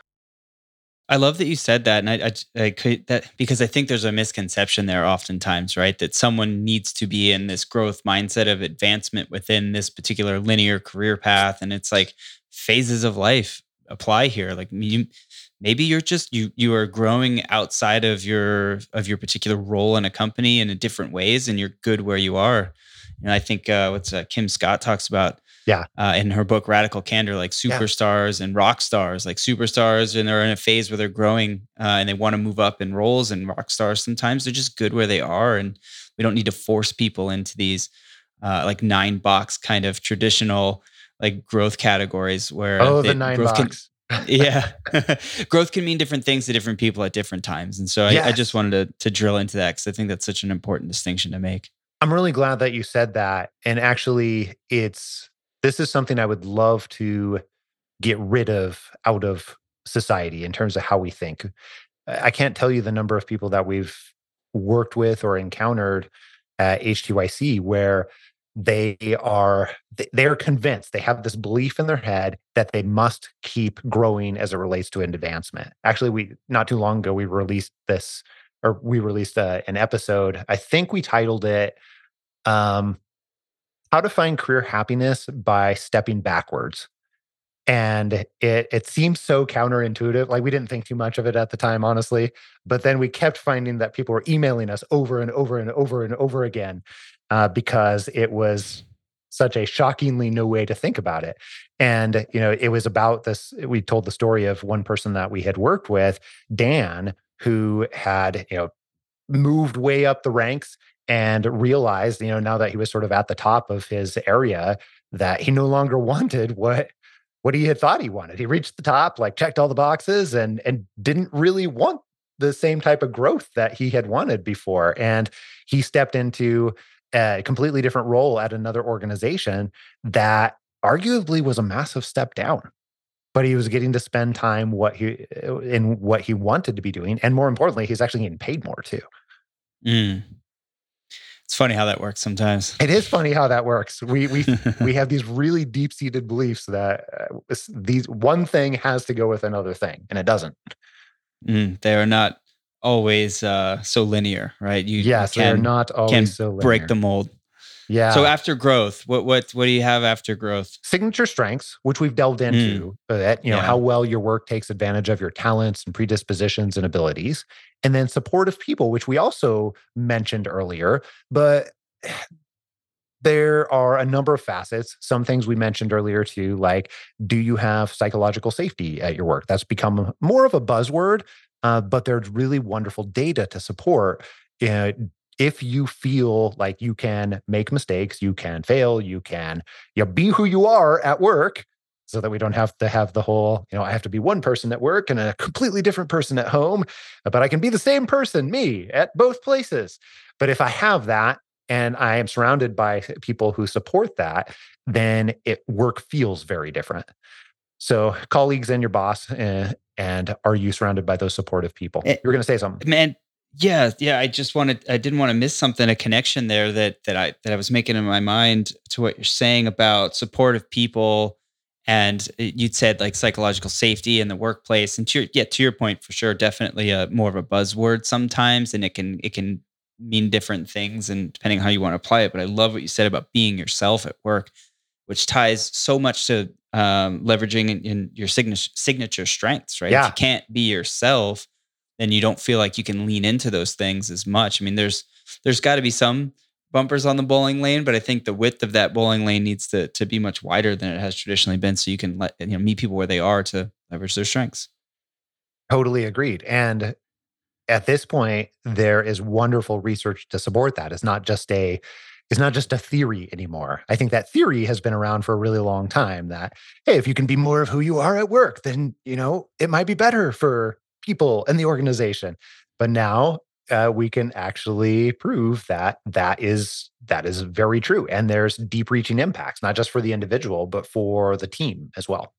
I love that you said that, and I, I, I could that because I think there's a misconception there oftentimes, right? That someone needs to be in this growth mindset of advancement within this particular linear career path, and it's like phases of life apply here. Like you, maybe you're just you you are growing outside of your of your particular role in a company in a different ways, and you're good where you are. And I think uh, what's uh, Kim Scott talks about Yeah. uh, in her book Radical Candor, like Yeah. superstars and rock stars, like superstars, and they're in a phase where they're growing uh, and they want to move up in roles. And rock stars sometimes they're just good where they are, and we don't need to force people into these uh, like nine box kind of traditional like growth categories where Oh, the the nine growth can. box. Yeah, growth can mean different things to different people at different times, and so I, I just Yes. wanted to to drill into that because I think that's such an important distinction to make. I'm really glad that you said that. And actually, it's this is something I would love to get rid of out of society in terms of how we think. I I can't tell you the number of people that we've worked with or encountered at H T Y C where they are th- they're convinced, they have this belief in their head that they must keep growing as it relates to an advancement. Actually, we not too long ago we released this or we released a, an episode. I think we titled it um, "How to Find Career Happiness by Stepping Backwards." And it it seems so counterintuitive. Like, we didn't think too much of it at the time, honestly, but then we kept finding that people were emailing us over and over and over and over again, uh, because it was such a shockingly new way to think about it. And, you know, it was about this we told the story of one person that we had worked with, Dan, who had, you know, moved way up the ranks and realized, you know, now that he was sort of at the top of his area, that he no longer wanted what what he had thought he wanted. He reached the top, like checked all the boxes and and didn't really want the same type of growth that he had wanted before. And he stepped into a completely different role at another organization that arguably was a massive step down. But he was getting to spend time what he in what he wanted to be doing. And more importantly, he's actually getting paid more too. Mm. It's funny how that works sometimes. It is funny how that works. We we we have these really deep-seated beliefs that uh, s- these one thing has to go with another thing, and it doesn't. Mm, they are not always uh, so linear, right? You you Yes, they are can not always can so break the linear. mold. So Yeah. after growth, what what what do you have after growth? Signature strengths, which we've delved Mm, into, uh, that, you know, how yeah. well your work takes advantage of your talents and predispositions and abilities. And then supportive people, which we also mentioned earlier, but there are a number of facets. Some things we mentioned earlier too, like, do you have psychological safety at your work? That's become more of a buzzword, uh, but there's really wonderful data to support. Uh, if you feel like you can make mistakes, you can fail, you can, you know, be who you are at work, so that we don't have to have the whole, you know, I have to be one person at work and a completely different person at home, but I can be the same person, me, at both places. But if I have that, and I am surrounded by people who support that, then it work feels very different. So, colleagues and your boss, uh, and are you surrounded by those supportive people? Eh, You were going to say something. man, yeah, yeah. I just wanted I didn't want to miss something, a connection there that that I that I was making in my mind to what you're saying about supportive people. And uh, you'd said like psychological safety in the workplace. And to your, yeah, to your point, for sure, definitely a more of a buzzword sometimes, and it can it can mean different things, and depending on how you want to apply it. But I love what you said about being yourself at work, which ties so much to um, leveraging in, in your signature signature strengths, right? If you Yeah. can't be yourself, then you don't feel like you can lean into those things as much. I mean, there's there's got to be some bumpers on the bowling lane, but I think the width of that bowling lane needs to to be much wider than it has traditionally been, so you can let you know meet people where they are to leverage their strengths. Totally agreed. And at this point, there is wonderful research to support that. It's not just a it's not just a theory anymore. I think that theory has been around for a really long time that, hey, if you can be more of who you are at work, then, you know, it might be better for people in the organization. But now uh, we can actually prove that that is that is very true. And there's deep reaching impacts, not just for the individual, but for the team as well.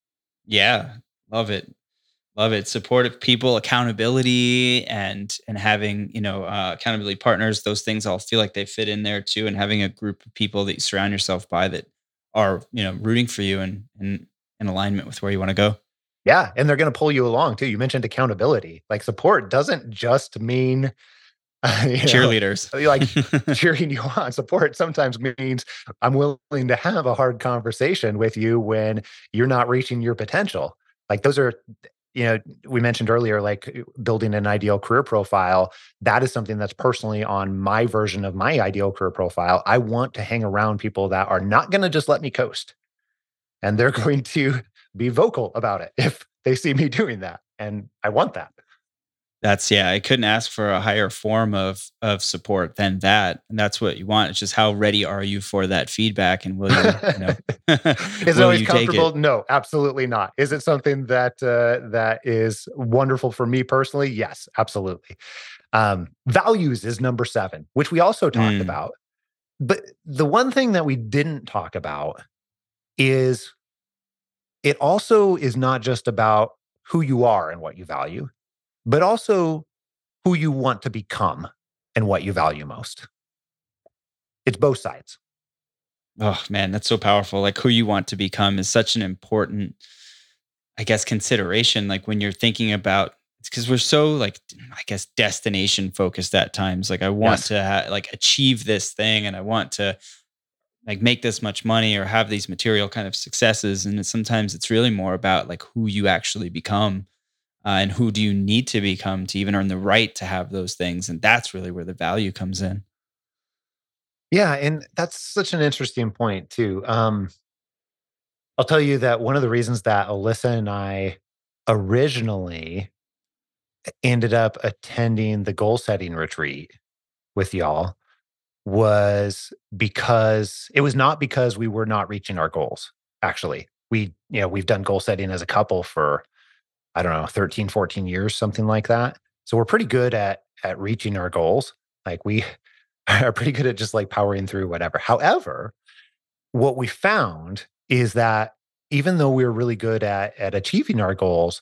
Yeah, love it. Love it. Supportive people, accountability, and and having you know uh, accountability partners. Those things all feel like they fit in there too. And having a group of people that you surround yourself by that are you know rooting for you and and in alignment with where you want to go. Yeah, and they're going to pull you along too. You mentioned accountability. Like support doesn't just mean uh, you know Cheerleaders. like cheering you on. Support sometimes means I'm willing to have a hard conversation with you when you're not reaching your potential. Like those are you know we mentioned earlier like building an ideal career profile. That is something that's personally on my version of my ideal career profile. I want to hang around people that are not going to just let me coast, and they're going to be vocal about it if they see me doing that. And I want that. That's yeah. I couldn't ask for a higher form of of support than that, and that's what you want. It's just how ready are you for that feedback, and will you, you know, Is it will always you take comfortable? it? No, absolutely not. Is it something that uh, that is wonderful for me personally? Yes, absolutely. Um, values is number seven, which we also talked Mm, about. But the one thing that we didn't talk about is it also is not just about who you are and what you value, but also who you want to become and what you value most. It's both sides. oh man, that's so powerful. Like who you want to become is such an important I guess consideration like when you're thinking about because we're so like I guess destination focused at times like I want Yes. to ha- like achieve this thing and I want to like make this much money or have these material kind of successes and it's, sometimes it's really more about like who you actually become uh, and who do you need to become to even earn the right to have those things and that's really where the value comes in. Yeah. And that's such an interesting point, too. Um, I'll tell you that one of the reasons that Alyssa and I originally ended up attending the goal setting retreat with y'all was because it was not because we were not reaching our goals. Actually, we, you know, we've done goal setting as a couple for, I don't know, thirteen, fourteen years, something like that. So we're pretty good at, at reaching our goals. Like we are pretty good at just like powering through whatever. However, what we found is that even though we're really good at, at achieving our goals,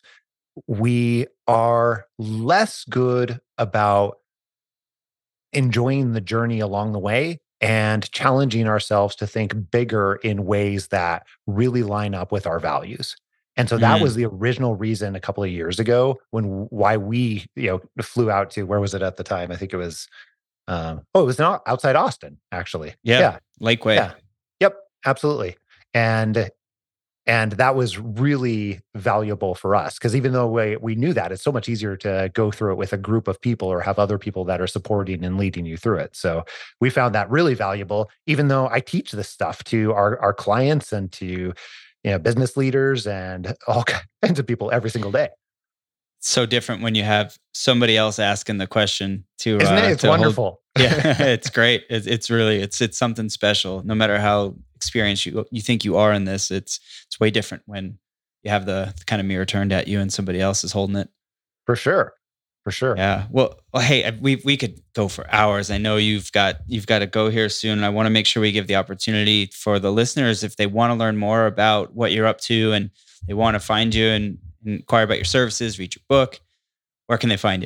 we are less good about enjoying the journey along the way and challenging ourselves to think bigger in ways that really line up with our values. And so that was Mm, the original reason a couple of years ago when why we, you know, flew out to where was it at the time? I think it was um oh, it was not outside Austin, actually. yeah, Yeah. Lakeway. Yeah. Yep, absolutely. And and that was really valuable for us because even though we, we knew that, it's so much easier to go through it with a group of people or have other people that are supporting and leading you through it. So we found that really valuable, even though I teach this stuff to our, our clients and to you know business leaders and all kinds of people every single day. So different when you have somebody else asking the question to Isn't it? uh It's to hold. wonderful. Yeah, it's great. It's, it's really it's it's something special. No matter how experienced you you think you are in this, it's it's way different when you have the, the kind of mirror turned at you and somebody else is holding it. For sure. For sure. Yeah. Well, well hey, I- we we could go for hours. I know you've got you've got to go here soon. And I want to make sure we give the opportunity for the listeners if they want to learn more about what you're up to and they want to find you and inquire about your services, read your book. Where can they find you?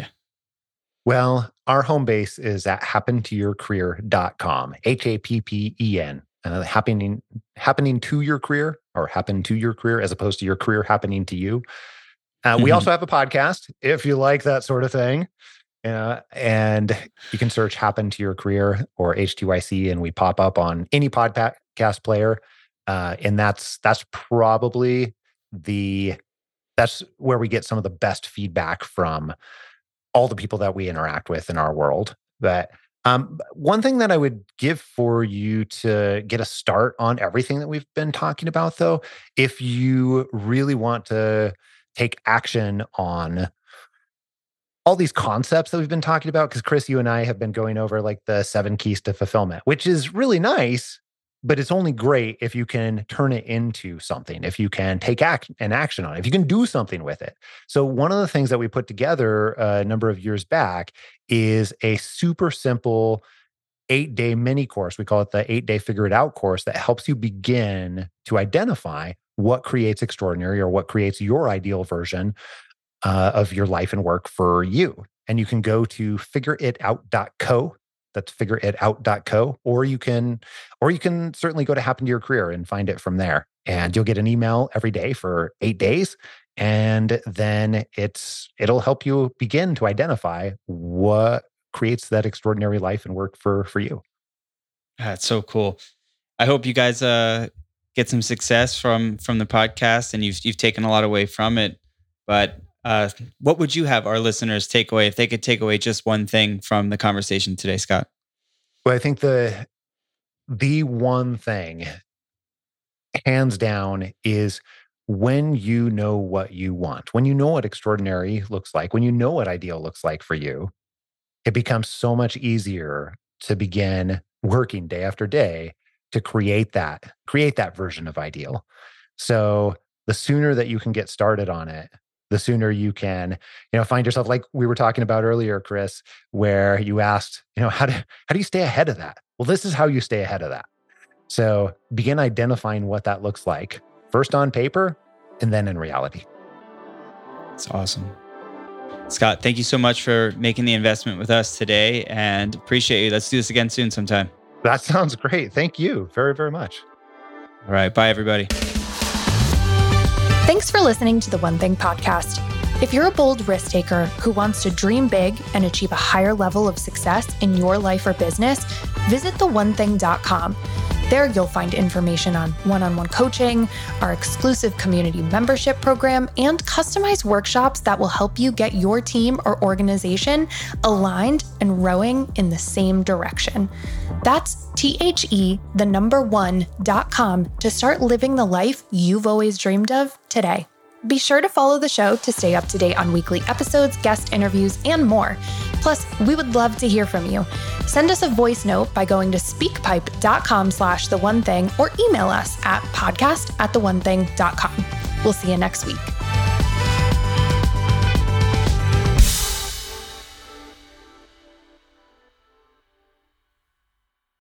Well, our home base is at happen to your career dot com, H A P P E N. Uh, happening, happening to your career or happen to your career as opposed to your career happening to you. Uh, we also have a podcast if you like that sort of thing. Uh, and you can search Happen to Your Career or H T Y C and we pop up on any podcast player. Uh, and that's that's probably the that's where we get some of the best feedback from all the people that we interact with in our world. But um, one thing that I would give for you to get a start on everything that we've been talking about, though, if you really want to take action on all these concepts that we've been talking about, because Chris, you and I have been going over like the seven keys to fulfillment, which is really nice, but it's only great if you can turn it into something, if you can take act an action on it, if you can do something with it. So one of the things that we put together a number of years back is a super simple eight-day mini course. We call it the eight-day Figure It Out course that helps you begin to identify what creates extraordinary or what creates your ideal version uh, of your life and work for you. And you can go to figure it out dot co. That's figure it out dot co, or you can, or you can certainly go to Happen to Your Career and find it from there. And you'll get an email every day for eight days. And then it's, it'll help you begin to identify what creates that extraordinary life and work for, for you. That's so cool. I hope you guys uh, get some success from, from the podcast, and you've, you've taken a lot away from it. But uh, what would you have our listeners take away if they could take away just one thing from the conversation today, Scott? Well, I think the, the one thing, hands down, is when you know what you want, when you know what extraordinary looks like, when you know what ideal looks like for you, it becomes so much easier to begin working day after day to create that, create that version of ideal. So the sooner that you can get started on it, the sooner you can, you know, find yourself, like we were talking about earlier, Chris, where you asked, you know, how do, how do you stay ahead of that? Well, this is how you stay ahead of that. So begin identifying what that looks like, first on paper and then in reality. It's awesome. Scott, thank you so much for making the investment with us today, and appreciate you. Let's do this again soon sometime. That sounds great. Thank you very, very much. All right. Bye, everybody. Thanks for listening to the One Thing podcast. If you're a bold risk taker who wants to dream big and achieve a higher level of success in your life or business, visit the one thing dot com. There you'll find information on one-on-one coaching, our exclusive community membership program, and customized workshops that will help you get your team or organization aligned and rowing in the same direction. That's T-H-E, the number one, dot com to start living the life you've always dreamed of today. Be sure to follow the show to stay up to date on weekly episodes, guest interviews, and more. Plus, we would love to hear from you. Send us a voice note by going to speakpipe.com slash the one thing or email us at podcast at the one thing dot com. We'll see you next week.